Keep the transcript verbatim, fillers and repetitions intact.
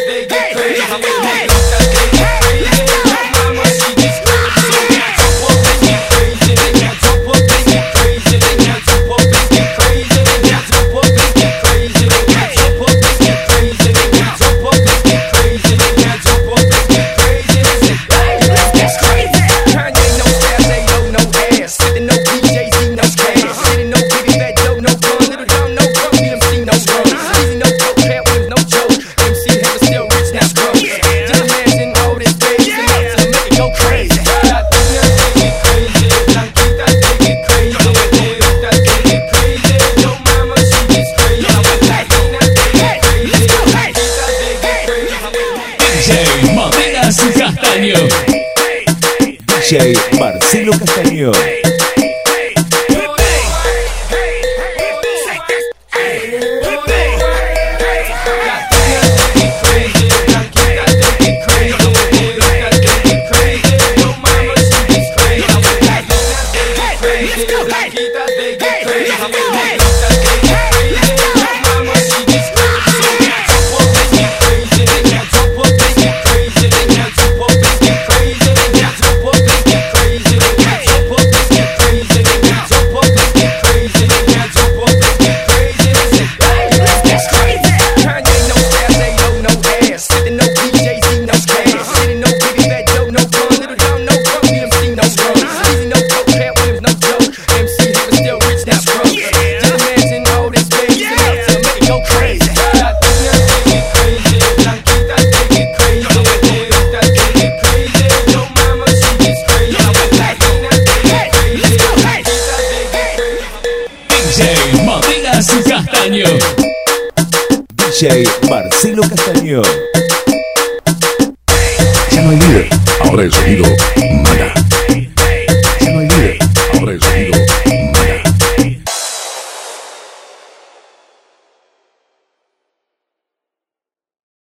they get crazy. They get crazy. Mama, she gets crazy. They got jump up and get crazy. They got jump up and get crazy. They got jump up and get crazy. They got jump up and get crazy. They got jump up and get crazy. They got jump up and get crazy. They got jump up and get crazy. They say, hey, that's crazy. Kanye no style, they know no ass. Sitting no D J Z, no cash. Sitting no Biggie, Fat Joe, no fun. Little John, no fun. D M C, no fun. Easy, no coke, Cat Williams, no joke. M C Hammer still rich, now broke. Just imagine all this bass and up to make it go crazy. Latina, they get crazy. Blanquita, they get crazy. Negrita, they get crazy. Yo mama, she gets crazy. Latina, they get crazy. Blanquita, they get crazy. D J Mateas Castaño. D J Marcelo Castaño. D J Marcelo Castaño. Ya no hay líder, ahora el sonido